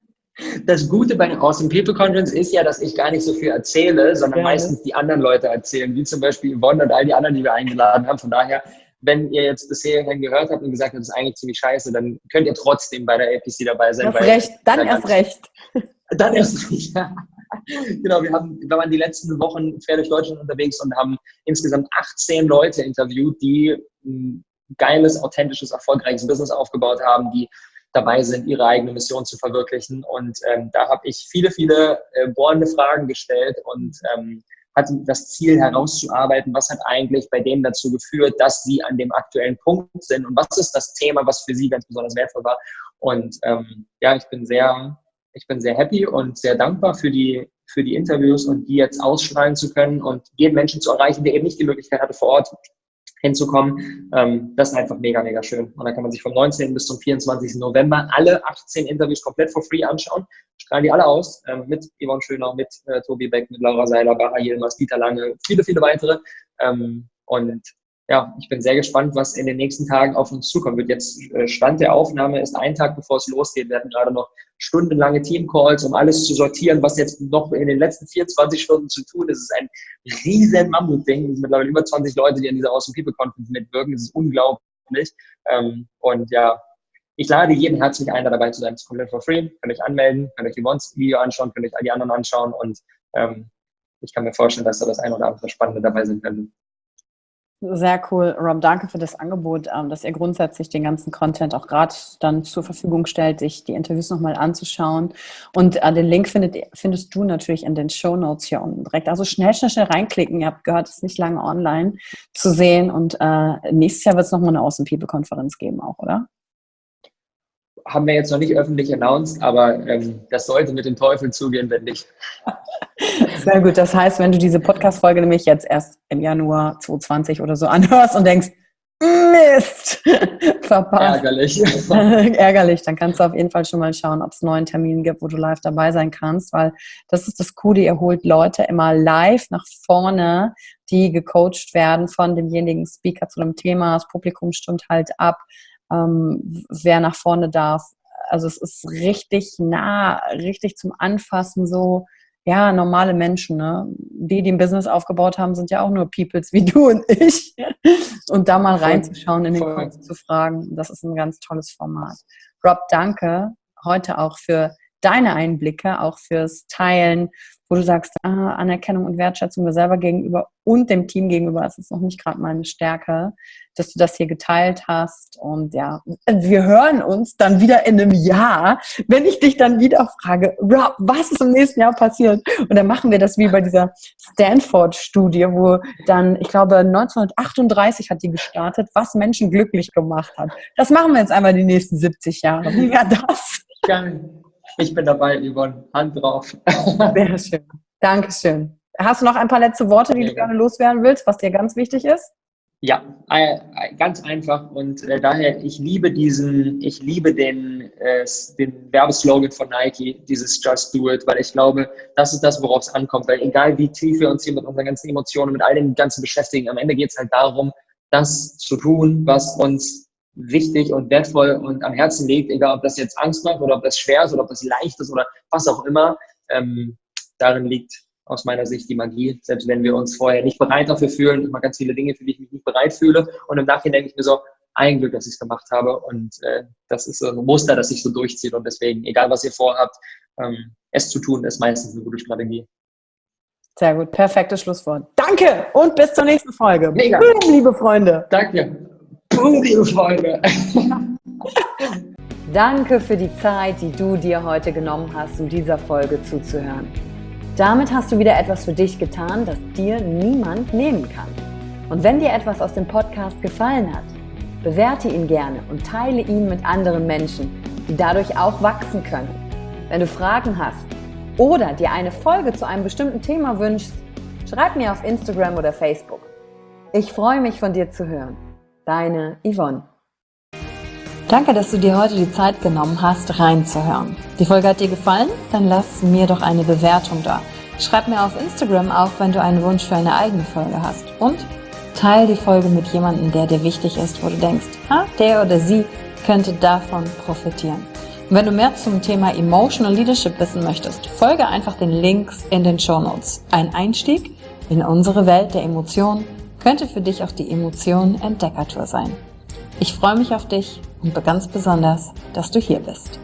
Das Gute bei der Awesome People Conference ist ja, dass ich gar nicht so viel erzähle, sondern ja, meistens die anderen Leute erzählen, wie zum Beispiel Yvonne und all die anderen, die wir eingeladen haben. Von daher, wenn ihr jetzt bisher gehört habt und gesagt habt, das ist eigentlich ziemlich scheiße, dann könnt ihr trotzdem bei der A P C dabei sein. Erst recht, dann erst recht. Dann erst recht, ja. Genau, wir, haben, wir waren die letzten Wochen quer durch Deutschland unterwegs und haben insgesamt achtzehn Leute interviewt, die ein geiles, authentisches, erfolgreiches Business aufgebaut haben, die dabei sind, ihre eigene Mission zu verwirklichen. Und ähm, da habe ich viele, viele äh, bohrende Fragen gestellt und ähm, hatte das Ziel herauszuarbeiten, was hat eigentlich bei denen dazu geführt, dass sie an dem aktuellen Punkt sind und was ist das Thema, was für sie ganz besonders wertvoll war. Und ähm, ja, ich bin sehr, ich bin sehr happy und sehr dankbar für die, für die Interviews und die jetzt ausstrahlen zu können und jeden Menschen zu erreichen, der eben nicht die Möglichkeit hatte, vor Ort hinzukommen. Ähm, das ist einfach mega, mega schön. Und da kann man sich vom neunzehnten bis zum vierundzwanzigsten November alle achtzehn Interviews komplett for free anschauen. Strahlen die alle aus, ähm, mit Yvonne Schöner, mit äh, Tobi Beck, mit Laura Seiler, Baha Yilmaz, Dieter Lange, viele, viele weitere. Ähm, und ja, ich bin sehr gespannt, was in den nächsten Tagen auf uns zukommen wird. Jetzt äh, Stand der Aufnahme ist ein Tag, bevor es losgeht. Wir hatten gerade noch stundenlange Teamcalls, um alles zu sortieren, was jetzt noch in den letzten vierundzwanzig Stunden zu tun ist. Es ist ein riesen Mammutding. Es sind mittlerweile über zwanzig Leute, die an dieser Awesome People Conference mitwirken. Das ist unglaublich. Ähm, und ja, ich lade jeden herzlich ein, da dabei zu sein. Es ist komplett for free. Könnt euch anmelden, könnt euch Yvonne's Video anschauen, könnt euch all die anderen anschauen. Und ähm, ich kann mir vorstellen, dass da das ein oder andere Spannende dabei sein könnte. Sehr cool, Rob. Danke für das Angebot, dass ihr grundsätzlich den ganzen Content auch gerade dann zur Verfügung stellt, sich die Interviews nochmal anzuschauen. Und äh, den Link findet, findest du natürlich in den Shownotes hier unten direkt. Also schnell, schnell, schnell reinklicken. Ihr habt gehört, es ist nicht lange online zu sehen. Und äh, nächstes Jahr wird es nochmal eine Awesome People-Konferenz geben auch, oder? Haben wir jetzt noch nicht öffentlich announced, aber ähm, das sollte mit dem Teufel zugehen, wenn nicht. Sehr gut. Das heißt, wenn du diese Podcast-Folge nämlich jetzt erst im Januar zwanzig zwanzig oder so anhörst und denkst, Mist, verpasst. Ärgerlich. Ärgerlich. Dann kannst du auf jeden Fall schon mal schauen, ob es einen neuen Termin gibt, wo du live dabei sein kannst, weil das ist das Coole. Ihr holt Leute immer live nach vorne, die gecoacht werden von demjenigen Speaker zu dem Thema. Das Publikum stimmt halt ab, ähm, wer nach vorne darf. Also es ist richtig nah, richtig zum Anfassen so. Ja, normale Menschen, ne? Die, die ein Business aufgebaut haben, sind ja auch nur Peoples wie du und ich. Und da mal reinzuschauen, in den Kopf zu fragen, das ist ein ganz tolles Format. Rob, danke heute auch für deine Einblicke, auch fürs Teilen, wo du sagst, ah, Anerkennung und Wertschätzung mir selber gegenüber und dem Team gegenüber, das ist noch nicht gerade meine Stärke, dass du das hier geteilt hast. Und ja, wir hören uns dann wieder in einem Jahr, wenn ich dich dann wieder frage, Rob, was ist im nächsten Jahr passiert? Und dann machen wir das wie bei dieser Stanford-Studie, wo dann, ich glaube, neunzehnhundertachtunddreißig hat die gestartet, was Menschen glücklich gemacht hat. Das machen wir jetzt einmal die nächsten siebzig Jahre. Wie wäre das? Geil. Ich bin dabei, Yvonne. Hand drauf. Sehr schön. Dankeschön. Hast du noch ein paar letzte Worte, die ja, du gerne loswerden willst, was dir ganz wichtig ist? Ja, äh, ganz einfach. Und äh, daher, ich liebe diesen, ich liebe den, äh, den Werbeslogan von Nike, dieses Just Do It, weil ich glaube, das ist das, worauf es ankommt. Weil egal wie tief wir uns hier mit unseren ganzen Emotionen, mit all dem Ganzen beschäftigen, am Ende geht es halt darum, das zu tun, was uns wichtig und wertvoll und am Herzen liegt, egal ob das jetzt Angst macht oder ob das schwer ist oder ob das leicht ist oder was auch immer. Ähm, darin liegt aus meiner Sicht die Magie, selbst wenn wir uns vorher nicht bereit dafür fühlen, immer ganz viele Dinge, für die ich mich nicht bereit fühle und im Nachhinein denke ich mir so, ein Glück, dass ich es gemacht habe und äh, das ist so ein Muster, das sich so durchzieht und deswegen, egal was ihr vorhabt, ähm, es zu tun, ist meistens eine gute Strategie. Sehr gut, perfektes Schlusswort. Danke und bis zur nächsten Folge. Mega. Boom, liebe Freunde. Danke. Boom, liebe Freunde. Danke für die Zeit, die du dir heute genommen hast, um dieser Folge zuzuhören. Damit hast du wieder etwas für dich getan, das dir niemand nehmen kann. Und wenn dir etwas aus dem Podcast gefallen hat, bewerte ihn gerne und teile ihn mit anderen Menschen, die dadurch auch wachsen können. Wenn du Fragen hast oder dir eine Folge zu einem bestimmten Thema wünschst, schreib mir auf Instagram oder Facebook. Ich freue mich, von dir zu hören. Deine Yvonne. Danke, dass du dir heute die Zeit genommen hast, reinzuhören. Die Folge hat dir gefallen? Dann lass mir doch eine Bewertung da. Schreib mir auf Instagram auch, wenn du einen Wunsch für eine eigene Folge hast. Und teile die Folge mit jemandem, der dir wichtig ist, wo du denkst, ha, der oder sie könnte davon profitieren. Und wenn du mehr zum Thema Emotional Leadership wissen möchtest, folge einfach den Links in den Shownotes. Ein Einstieg in unsere Welt der Emotionen könnte für dich auch die Emotionen-Entdeckertour sein. Ich freue mich auf dich und ganz besonders, dass du hier bist.